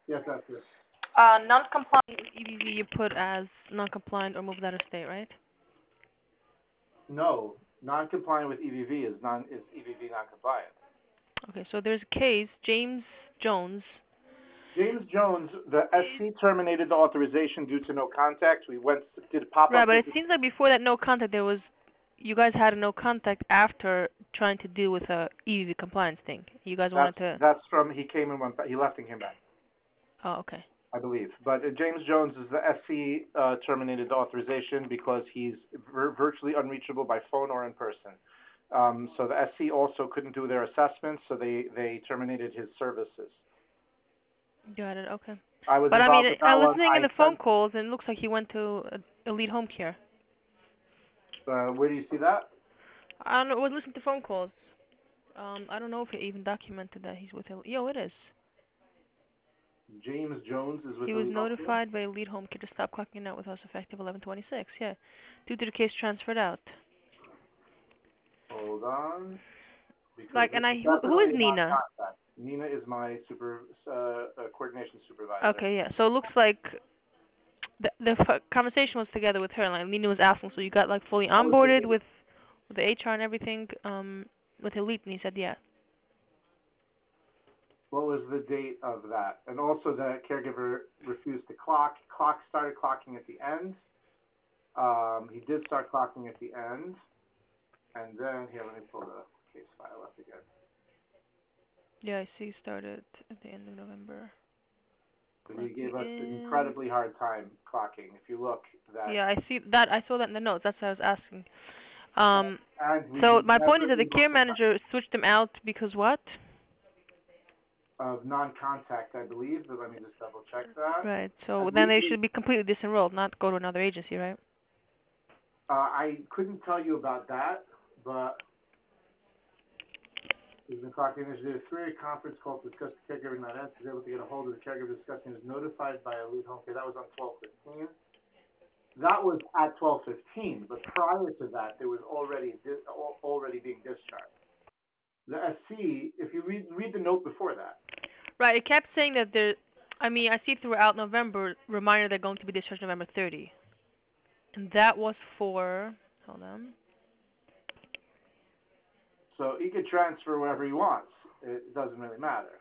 Yes, that's it. Non-compliant with EVV you put as non-compliant or moved out of state, right? No, non-compliant with EVV is EVV non-compliant. Okay, so there's a case, James Jones. James Jones, the SC terminated the authorization due to no contact. We went did a Right, pop-up but it visit. seems like before that no contact, you guys had a no contact after trying to deal with a EVV compliance thing. You guys That's wanted to. that's from he came and went back. He left and came back, Oh, okay. I believe. But James Jones is the SC terminated the authorization because he's virtually unreachable by phone or in person. So the SC also couldn't do their assessments, so they terminated his services. Got it. Okay. I was But I mean, involved with I that one. listening in I the phone sent. calls, and it looks like he went to Elite Home Care. Where do you see that? I don't know. I was listening to phone calls. I don't know if it even documented that he's with Elite. Yo, it is. James Jones is with He was Elite Healthcare. notified by Elite Home Care to stop clocking out with us effective 11/26. Yeah, due to the case transferred out. Hold on, because Like, this and is who is definitely not Nina? contact. Nina is my coordination supervisor. Okay, yeah. So it looks like the conversation was together with her. Like Nina was asking, so you got like fully What was the onboarded date? with the HR and everything with Elite, and he said yeah. What was the date of that? And also the caregiver refused to clock. Clock started clocking at the end. He did start clocking at the end, and then here, let me pull the case file up again. Yeah, I see. Started at the end of November. So he Clocking gave us an in. incredibly hard time clocking. If you look, that Yeah, I see that. I saw that in the notes. That's what I was asking. Um, and we so my point never is that the able care to manager switched them out because what? of non-contact, I believe. But let me just double check that. Right. I So then believe they they, should be completely disenrolled, not go to another agency, right? I couldn't tell you about that, but there's been clocking initiative. Three conference call to discuss the caregiver not answered. Was able to get a hold of the caregiver discussing is notified by a lead home care. That was on 12/15. That was at 12/15, but prior to that, there was already being discharged. The SC, if you read the note before that, Right. It kept saying that there. I mean, I see throughout November reminder they're going to be discharged November 30, and that was for. Hold on. so he could transfer wherever he wants. It doesn't really matter.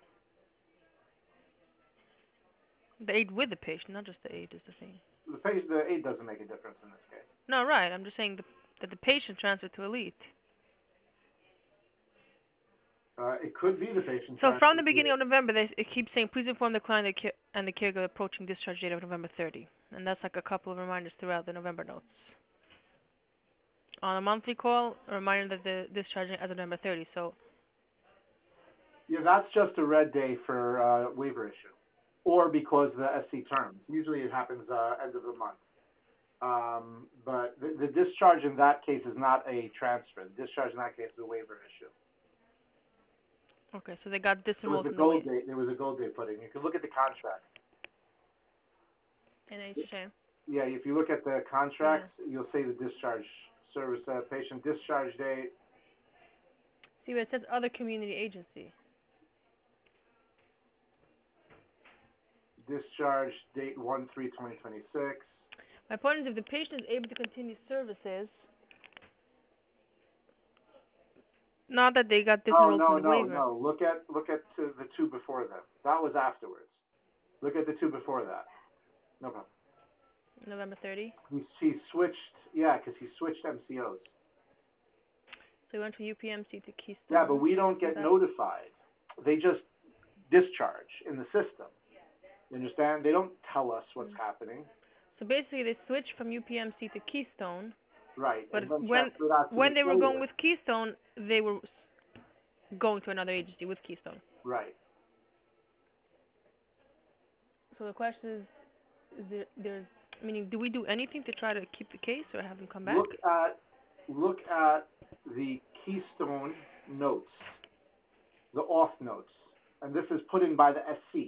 The aid with the patient, not just the aid, is the thing. The aid doesn't make a difference in this case. No, right. I'm just saying that the patient transferred to Elite. It could be the patient So from transfer the to beginning it. of November, it keeps saying, please inform the client and the caregiver approaching discharge date of November 30. And that's like a couple of reminders throughout the November notes. On a monthly call, a reminder that the discharging as of November 30. So, Yeah, that's just a red day for waiver issue, or because the SC terms. Usually it happens end of the month. But the discharge in that case is not a transfer. The discharge in that case is a waiver issue. okay, so they got It was disenrolled a from the gold wait. date. There was a gold date put in. You can look at the contract. NHJ. Yeah, if you look at the Yeah. contracts, you'll see the discharge service patient discharge date. See, but it says other community agency. Discharge date 1/3/2026. My point is if the patient is able to continue services, not that they got Oh disenrolled from no the no waiver. no. Look at the two before them. That was afterwards. Look at the two before that. No problem. November 30. He switched. Yeah, because he switched MCOs. So we went from UPMC to Yeah, but Keystone. we don't Was get that? notified. They just discharge in the system. You understand? They don't tell us what's Mm. happening. So basically, they switched from UPMC to Keystone, Right, but and then when transferred out 2 weeks when they were going later. with Keystone, they were going to another agency with Keystone. Right. So the question is there's, meaning, do we do anything to try to keep the case or have them come back? Look at the Keystone notes, the off notes, and this is put in by the SC.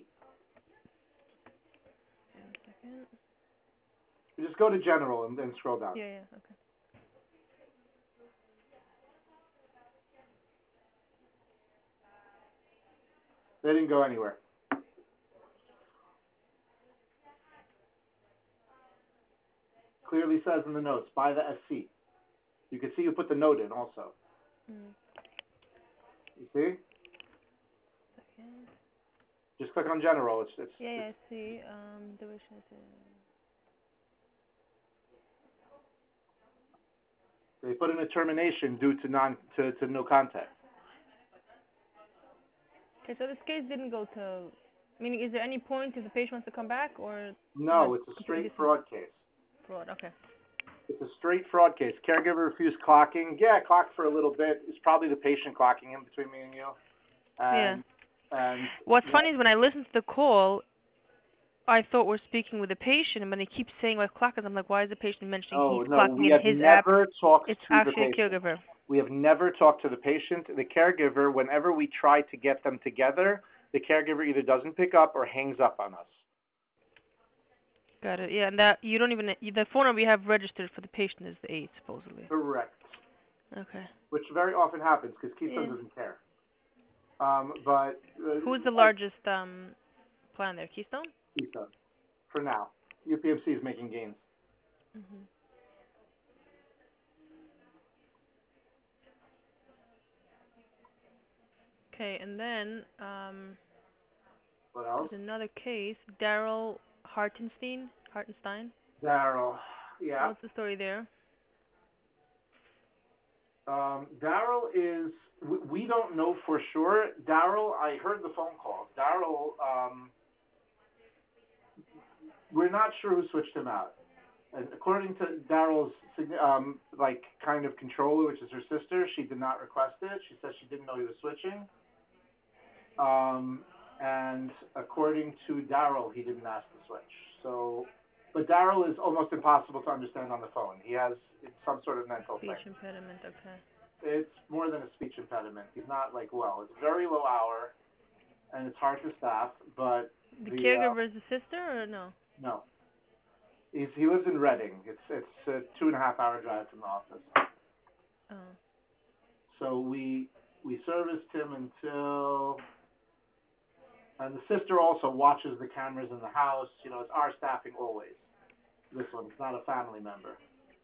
One second. You just go to general and then scroll down. Yeah, yeah, okay. They didn't go anywhere. Clearly says in the notes, by the SC. You can see you put the note in also. Mm. You see? Second. Just click on general. Yeah, I see. Duration is. They put in a termination due to no contact. Okay, so this case didn't go to. Meaning, is there any point if the patient wants to come back, or No, that's it's a completely straight fraud case. fraud? Okay. It's a straight fraud case. Caregiver refused clocking. Yeah, clocked for a little bit. It's probably the patient clocking in between me and you. Yeah. And What's yeah. funny is when I listened to the call, I thought we're speaking with the patient, and when they keep saying like clockers, I'm like, why is the patient mentioning he's clocking We in have his app? never talked It's to the actually a patient. caregiver. We have never talked to the patient. The caregiver, whenever we try to get them together, the caregiver either doesn't pick up or hangs up on us. Got it. Yeah, and that you don't even the phone number you have registered for the patient is the 8 supposedly. Correct. Okay. Which very often happens because Keystone doesn't care. But who's the largest plan there? Keystone. Keystone, for now. UPMC is making gains. Mhm. Okay, and then What else? there's another case, Daryl Hartenstein. Daryl. Yeah. What's the story there? Daryl is. We don't know for sure. Daryl, I heard the phone call. Daryl, we're not sure who switched him out. And according to Daryl's, kind of controller, which is her sister, she did not request it. She said she didn't know he was switching. And according to Daryl, he didn't ask to switch. So, but Daryl is almost impossible to understand on the phone. He has some sort of mental thing. Speech impediment. Okay. It's more than a speech impediment. He's not well. It's very low hour, and it's hard to staff. But the caregiver is the sister or no? No. He lives in Reading. It's a 2.5 hour drive from the office. Oh. So we serviced him until, and the sister also watches the cameras in the house. It's our staffing always. This one, it's not a family member.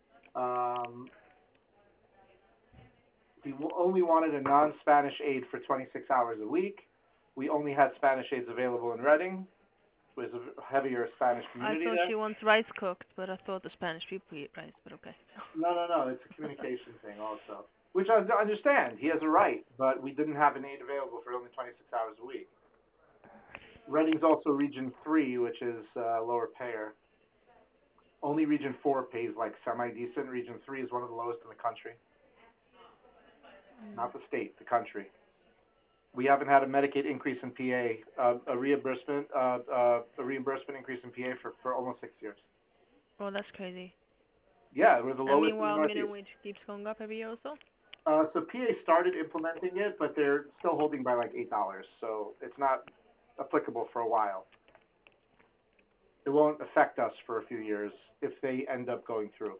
He only wanted a non-Spanish aide for 26 hours a week. We only had Spanish aides available in Reading. There's a heavier Spanish community I thought there. she wants rice cooked, but I thought the Spanish people eat rice, but okay. No. It's a communication thing also. Which I understand. He has a right, but we didn't have an aide available for only 26 hours a week. Reading's also Region 3, which is lower payer. Only Region 4 pays semi-decent. Region 3 is one of the lowest in the country. Not the state, the country. We haven't had a Medicaid increase in PA, a reimbursement increase in PA for almost 6 years. Oh, that's crazy. Yeah, we're the lowest in the meanwhile, Northeast. minimum wage keeps going up every year or so? So PA started implementing it, but they're still holding by $8, so it's not applicable for a while. It won't affect us for a few years if they end up going through.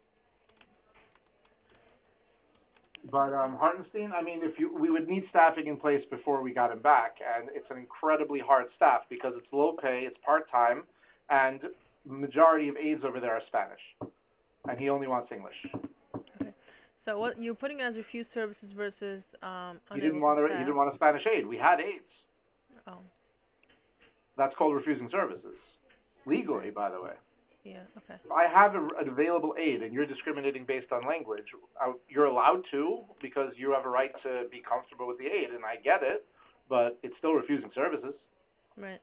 But Hartenstein, we would need staffing in place before we got him back, and it's an incredibly hard staff because it's low pay, it's part-time, and the majority of aides over there are Spanish, and he only wants English. Okay. So what you're putting as refused services versus He didn't want a Spanish aide. We had aides. Oh. That's called refusing services, legally, by the way. Yeah. Okay. If I have an available aide and you're discriminating based on language, you're allowed to because you have a right to be comfortable with the aide, and I get it, but it's still refusing services. Right.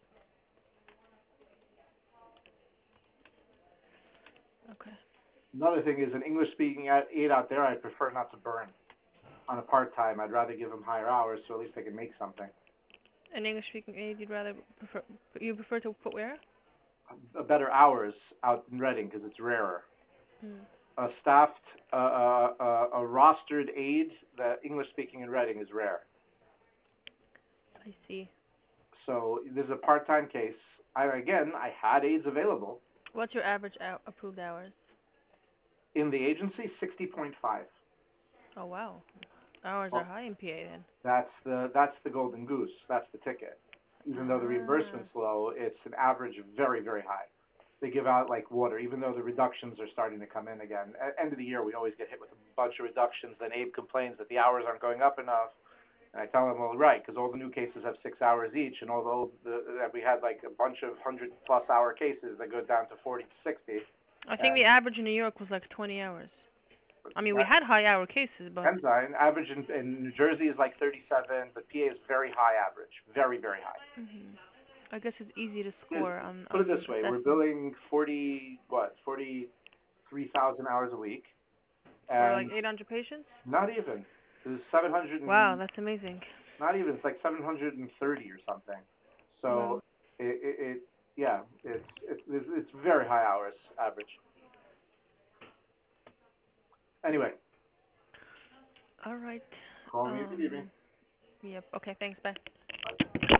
Okay. Another thing is an English-speaking aide out there, I prefer not to burn on a part-time. I'd rather give them higher hours so at least they can make something. An English-speaking aide, you prefer to put where? Better hours out in Reading because it's rarer. Mm. A staffed, a rostered aide, the English-speaking in Reading is rare. I see. So this is a part-time case. I had aides available. What's your average approved hours? In the agency, 60.5. Oh wow, hours are high in PA then. That's the golden goose. That's the ticket. Even though the reimbursement's low, it's an average of very, very high. they give out like water, even though the reductions are starting to come in again. At end of the year, we always get hit with a bunch of reductions. Then Abe complains that the hours aren't going up enough. And I tell him, well, right, because all the new cases have 6 hours each, and all the old, that we had like a bunch of 100+ hour cases that go down to 40 to 60. I think the And average in New York was like 20 hours. I mean, we that, had high hour cases, but. enzyme average in New Jersey is like 37, but PA is very high average, very, very high. Mhm. I guess it's easy to Yes, score on put it those this way, we're assessments. billing 43,000 hours a week, For like and 800 patients? not even. There's 700 Wow, and, that's amazing. not even, it's like 730 or something. Wow. So yeah, it's very high hours average. Anyway, All right. call me if you need me. Yep. Okay, thanks. Bye.